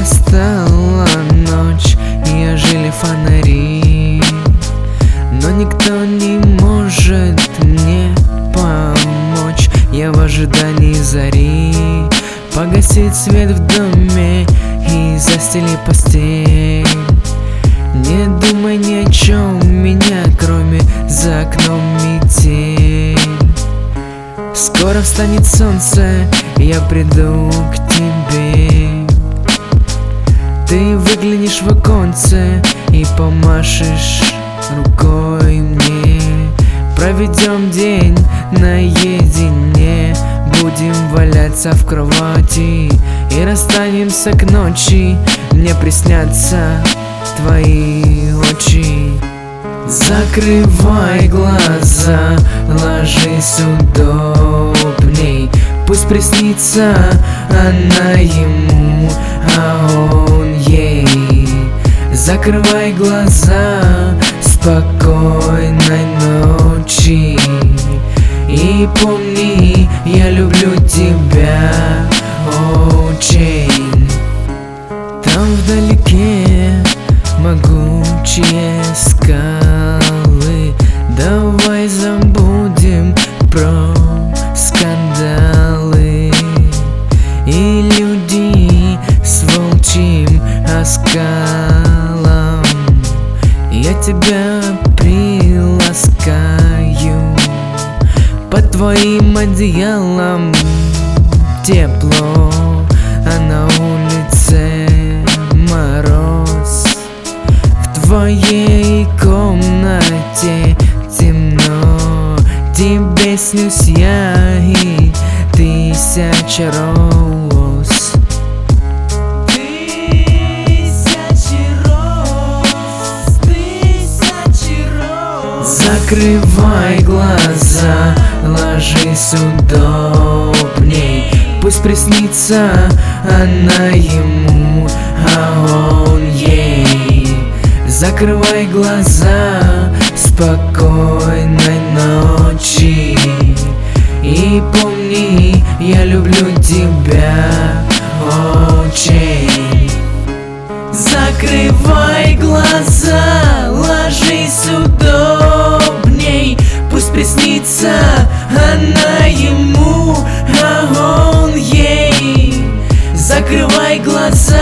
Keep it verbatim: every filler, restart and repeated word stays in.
Настала ночь, и ожили фонари, но никто не может мне помочь. Я в ожидании зари, погасить свет в доме и застели постель. Не думай ни о чем меня, кроме за окном метель. Скоро встанет солнце, я приду к тебе. Ты выглянешь в оконце и помашешь рукой мне. Проведем день наедине, будем валяться в кровати и расстанемся к ночи. Мне приснятся твои очи. Закрывай глаза, ложись удобней. Пусть приснится она ему, а он ей. Закрывай глаза, спокойной ночи. И помни, я люблю тебя очень. Там вдалеке могучие скалы. Давай забудем про скандалы и людей с волчьим оскалом. Я тебя приласкаю под твоим одеялом. Тепло, а на улице мороз. В твоей комнате темно. Тебе снюсь я и тысяча роз. Тысячи роз, тысячи роз. Закрывай глаза, ложись удобней. Пусть приснится она ему, а он ей. Закрывай глаза, спокойной ночи. И помни, я люблю тебя очень. Закрывай глаза, ложись удобней. Пусть приснится она ему, а он ей. Закрывай глаза,